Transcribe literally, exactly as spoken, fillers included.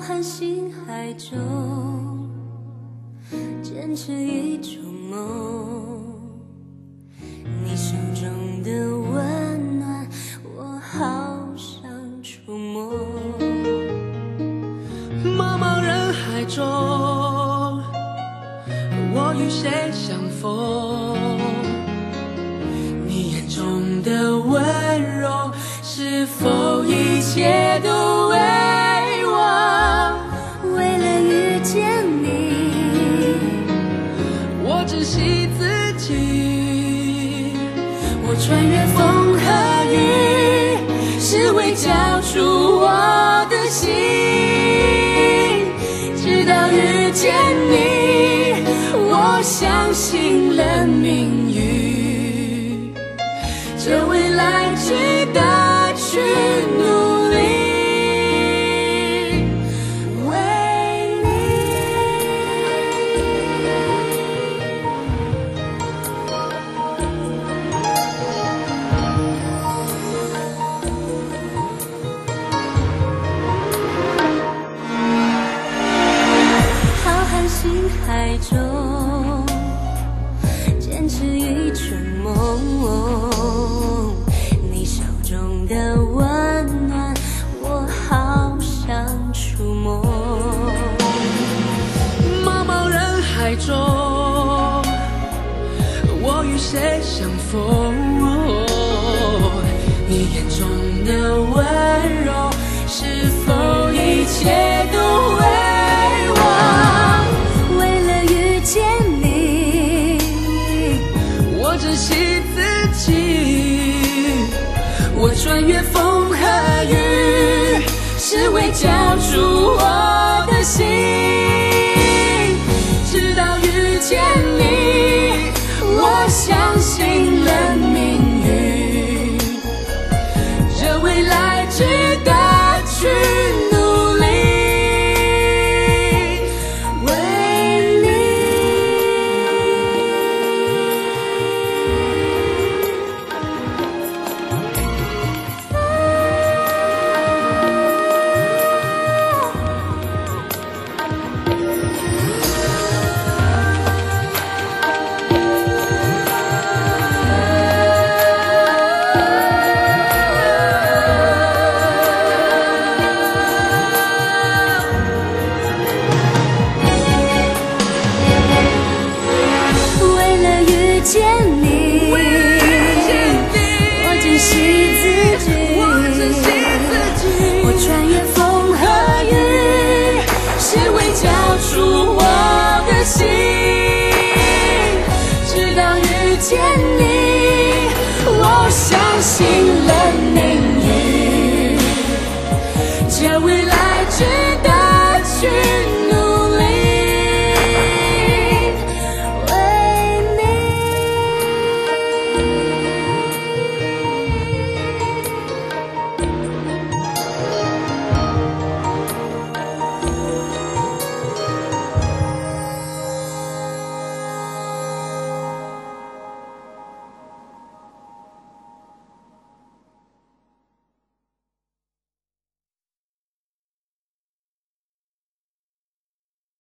瀚星海中，坚持一种梦。你手中的温暖，我好想触摸。 茫茫人海中，我与谁相逢？你眼中的温柔，是否一切都为我？ 为了遇见你， 我珍惜自己。我穿越风和雨，是为交出我的心。直到遇见你，我相信了命运，这未来值得去努力。为你， 浩瀚星海中，坚持一种梦。你手中的温暖，我好想触摸。 茫茫人海中，我与谁相逢？你眼中的温柔，是否一切都为我？ 为了遇见你， 我珍惜自己。我穿越风和雨，是为交出我的心。直到遇见你，我相信